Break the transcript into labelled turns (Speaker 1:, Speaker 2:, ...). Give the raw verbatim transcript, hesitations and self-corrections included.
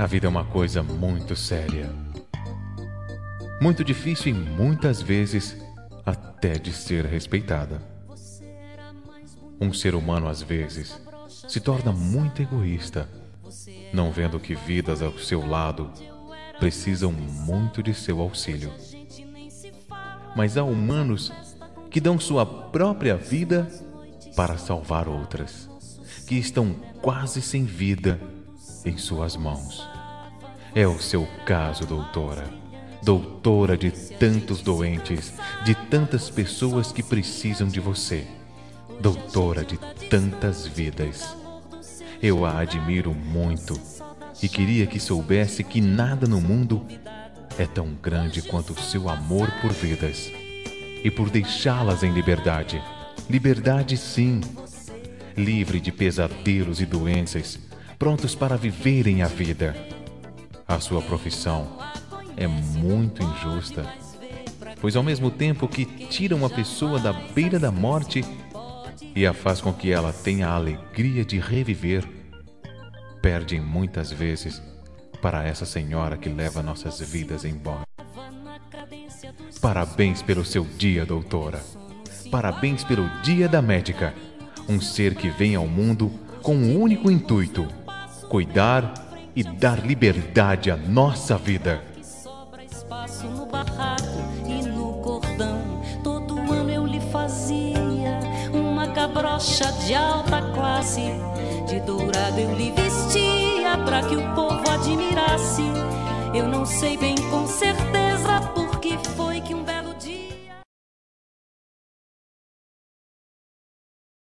Speaker 1: vida é uma coisa muito séria, muito difícil e muitas vezes até de ser respeitada. Um ser humano às vezes se torna muito egoísta, não vendo que vidas ao seu lado precisam muito de seu auxílio. Mas há humanos que dão sua própria vida para salvar outras, que estão quase sem vida em suas mãos. É o seu caso, doutora. Doutora de tantos doentes, de tantas pessoas que precisam de você. Doutora de tantas vidas. Eu a admiro muito e queria que soubesse que nada no mundo é tão grande quanto o seu amor por vidas e por deixá-las em liberdade. Liberdade, sim. Livre de pesadelos e doenças, prontos para viverem a vida. A sua profissão é muito injusta, pois ao mesmo tempo que tira uma pessoa da beira da morte e a faz com que ela tenha a alegria de reviver, perdem muitas vezes para essa senhora que leva nossas vidas embora. Parabéns pelo seu dia, doutora. Parabéns pelo Dia da Médica. Um ser que vem ao mundo com um único intuito: cuidar e dar liberdade à nossa vida.
Speaker 2: Sobra espaço no barraco e no cordão. Todo ano eu lhe fazia uma cabrocha de alta classe. De dourado eu lhe vestia pra que o povo admirasse. Eu não sei bem com certeza